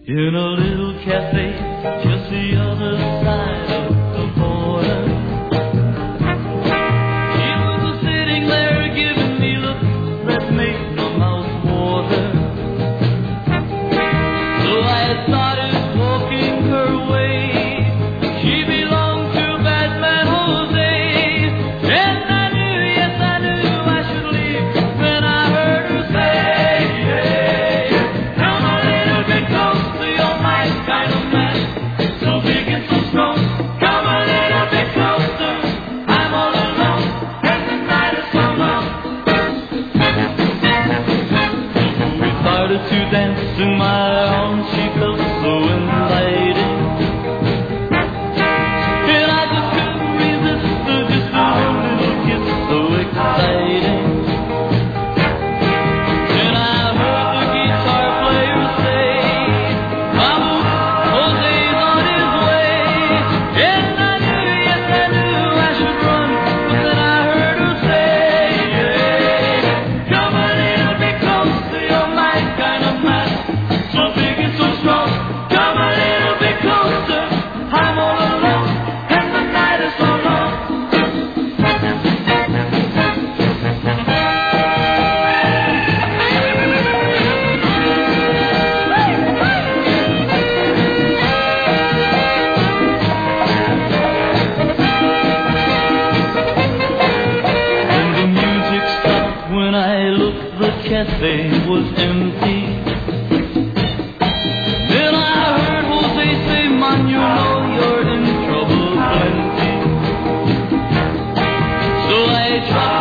in a little cafe just the other side of the border. She was sitting there giving me looks that made my mouth water. So I started walking her way. She belonged to Batman Jose, and I knew, yes I knew I should leave when I heard her say, hey, come a little bit close to your mind, kind of man, so big and so strong. Come a little bit closer, I'm all alone, and the night is so long. We started to dance in my arms, she felt so inviting. And I just couldn't resist her, just a little kiss so exciting. Then I heard the guitar player say, Vamos, Jose's on his way. And I knew, yes I knew I should run, but then I heard her say, hey, come a little bit close to your mind, kind of man, so big and so strong. Come a little bit closer, I'm all alone, and the night is so long. And the music stopped when I looked, the cafe was empty. Then I heard Jose say, man, you know you're in trouble plenty. So I tried